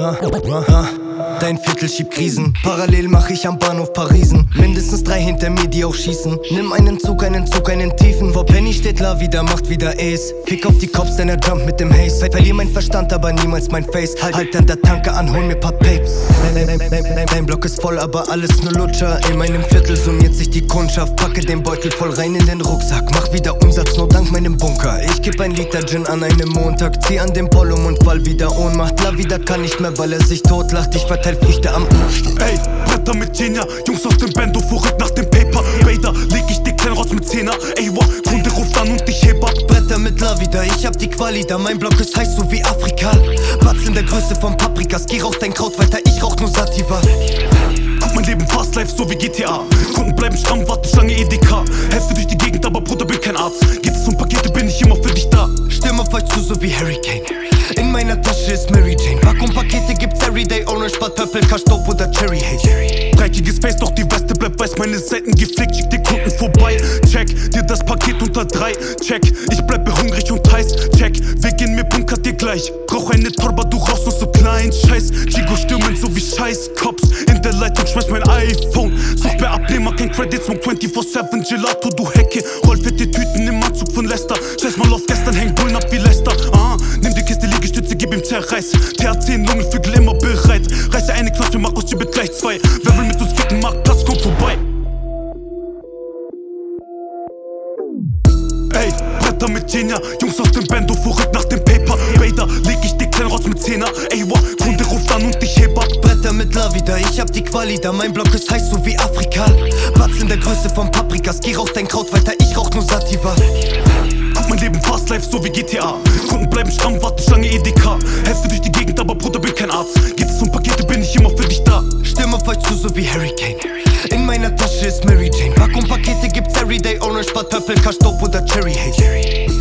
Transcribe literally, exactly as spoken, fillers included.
Ha, ha. Dein Viertel schiebt Krisen, parallel mach ich am Bahnhof Parisen. Mindestens drei hinter mir, die auch schießen. Nimm einen Zug, einen Zug, einen tiefen. Vor Penny steht La wieder, macht wieder Ace. Fick auf die Cops, denn er jumpt mit dem Haze. Verlier mein Verstand, aber niemals mein Face. Halt, halt an der Tanke an, hol mir paar Papes. Dein Block ist voll, aber alles nur Lutscher. In meinem Viertel summiert sich die Kundschaft. Packe den Beutel voll rein in den Rucksack. Mach wieder Umsatz, nur dank meinem Bunker. Ich geb ein Liter Gin an einem Montag. Zieh an dem Pollum und fall wieder Ohnmacht. La wieder kann nicht mehr, weil er sich totlacht. Ich verteil Früchte am Arsch. Ey, Bretter mit Genia, Jungs aus dem Bando, vorrück nach dem Paper. Raider, leg ich dir klein raus mit Zehner. Ey, wa, Kunde ruft an und ich heb ab. Bretter mit La wieder, ich hab die Quali da. Mein Block ist heiß so wie Afrika. Batz in der Größe von Paprikas. Geh rauch dein Kraut weiter, ich rauch nur Sativa. Guck mein Leben fast live so wie G T A. Kunden bleiben stramm, Warteschlange E D K. Hälfte durch die Gegend, aber Bruder, bin kein Arzt. Geht es um Pakete, bin ich immer für dich da. Stimme auf euch zu, so wie Hurricane. In meiner Tasche ist Mary Jane. Vakuumpakete gibt's everyday. Orange, Bad Purple, Kastopp oder Cherry Haze. Dreieckiges Face, doch die Weste bleibt weiß. Meine Seiten gepflegt, schick die Kunden vorbei. Check, dir das Paket unter drei. Check, ich bleibe hungrig und heiß. Check, wir gehen mir bunkert dir gleich. Brauch eine Torba, du rauchst noch so klein. Scheiß, Chico stürmen so wie Scheiß Cops. In der Leitung schmeiß mein iPhone. Such bei Abnehmer, kein Credit, smoke vierundzwanzig sieben Gelato, du Hecke. Roll fette Tüten im Anzug von Lester. Scheiß mal auf gestern, häng Bullen ab wie Lester. Ah, nimm die Kiste Liegestütze, gib ihm Zerreiß. T H C in Lungenflügel immer bereit. Reiße eine Knopf, mach aus Gibbet gleich zwei. Wer will mit uns ficken, macht Platz, kommt vorbei. Ey, Bretter mit Genia, Jungs aus dem Bando, vorrück nach dem Paper. Raider, leg ich dir klein raus mit Zehner. Ey, wa, Kunde ruft an und ich heb ab. Bretter mit La wieder, ich hab die Quali da. Mein Block ist heiß so wie Afrika. Batz in der Größe von Paprikas. Geh rauch dein Kraut weiter, ich rauch nur Sativa. Guck mein Leben fast live so wie G T A. Kunden bleiben stramm, Warteschlange E D K. Hälfte durch die Gegend, aber Bruder, bin kein Arzt. Geht es um Pakete, bin ich immer für dich da. Stimme auf euch zu, so wie Hurricane. In meiner Tasche ist Mary Jane. Vakuumpakete gibt's everyday. Orange, Bad Purple, Kastopp oder Cherry Haze.